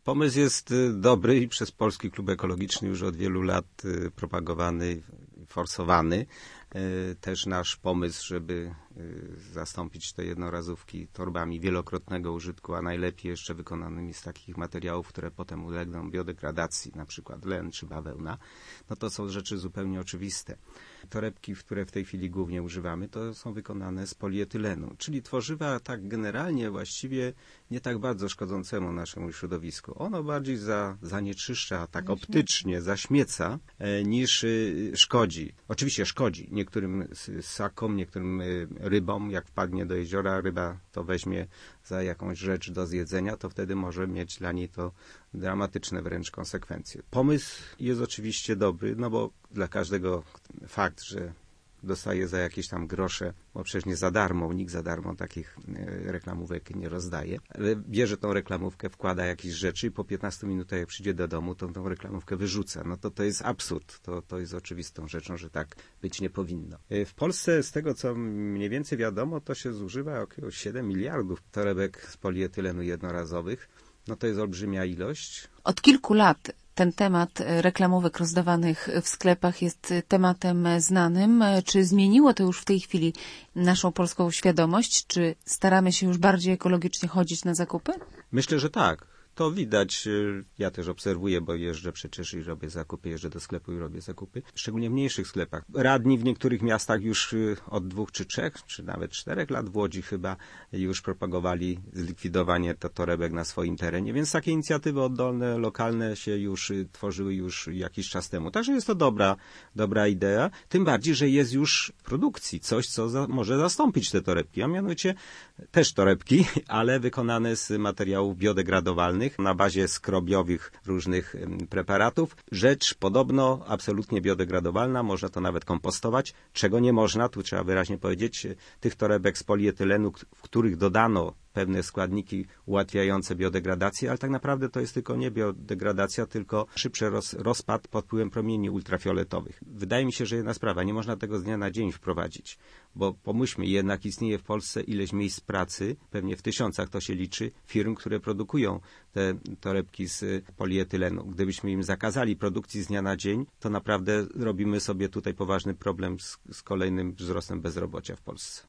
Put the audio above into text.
Pomysł jest dobry i przez Polski Klub Ekologiczny już od wielu lat propagowany, forsowany. Też nasz pomysł, żeby zastąpić te jednorazówki torbami wielokrotnego użytku, a najlepiej jeszcze wykonanymi z takich materiałów, które potem ulegną biodegradacji, na przykład len czy bawełna, no to są rzeczy zupełnie oczywiste. Torebki, które w tej chwili głównie używamy, to są wykonane z polietylenu, czyli tworzywa tak generalnie właściwie nie tak bardzo szkodzącemu naszemu środowisku. Ono bardziej zanieczyszcza, tak optycznie zaśmieca, niż szkodzi. Oczywiście szkodzi niektórym ssakom, niektórym rybom. Jak wpadnie do jeziora, ryba to weźmie za jakąś rzecz do zjedzenia, to wtedy może mieć dla niej to dramatyczne wręcz konsekwencje. Pomysł jest oczywiście dobry, no bo dla każdego fakt, że dostaje za jakieś tam grosze, bo przecież nie za darmo, nikt za darmo takich reklamówek nie rozdaje, ale bierze tą reklamówkę, wkłada jakieś rzeczy i po 15 minutach, jak przyjdzie do domu, to tą reklamówkę wyrzuca. No to jest absurd. To jest oczywistą rzeczą, że tak być nie powinno. W Polsce, z tego co mniej więcej wiadomo, to się zużywa około 7 miliardów torebek z polietylenu jednorazowych. No to jest olbrzymia ilość. Od kilku lat ten temat reklamówek rozdawanych w sklepach jest tematem znanym. Czy zmieniło to już w tej chwili naszą polską świadomość? Czy staramy się już bardziej ekologicznie chodzić na zakupy? Myślę, że tak. To widać, ja też obserwuję, bo jeżdżę przecież i robię zakupy, jeżdżę do sklepu i robię zakupy, szczególnie w mniejszych sklepach. Radni w niektórych miastach już od 2 czy 3, czy nawet 4 lat w Łodzi chyba już propagowali zlikwidowanie torebek na swoim terenie, więc takie inicjatywy oddolne, lokalne się już tworzyły już jakiś czas temu. Także jest to dobra idea, tym bardziej, że jest już w produkcji coś, co może zastąpić te torebki, a mianowicie też torebki, ale wykonane z materiałów biodegradowalnych, na bazie skrobiowych różnych preparatów. Rzecz podobno absolutnie biodegradowalna, można to nawet kompostować. Czego nie można, tu trzeba wyraźnie powiedzieć, tych torebek z polietylenu, w których dodano pewne składniki ułatwiające biodegradację, ale tak naprawdę to jest tylko nie biodegradacja, tylko szybszy rozpad pod wpływem promieni ultrafioletowych. Wydaje mi się, że jedna sprawa, nie można tego z dnia na dzień wprowadzić, bo pomyślmy, jednak istnieje w Polsce ileś miejsc pracy, pewnie w tysiącach to się liczy, firm, które produkują te torebki z polietylenu. Gdybyśmy im zakazali produkcji z dnia na dzień, to naprawdę robimy sobie tutaj poważny problem z kolejnym wzrostem bezrobocia w Polsce.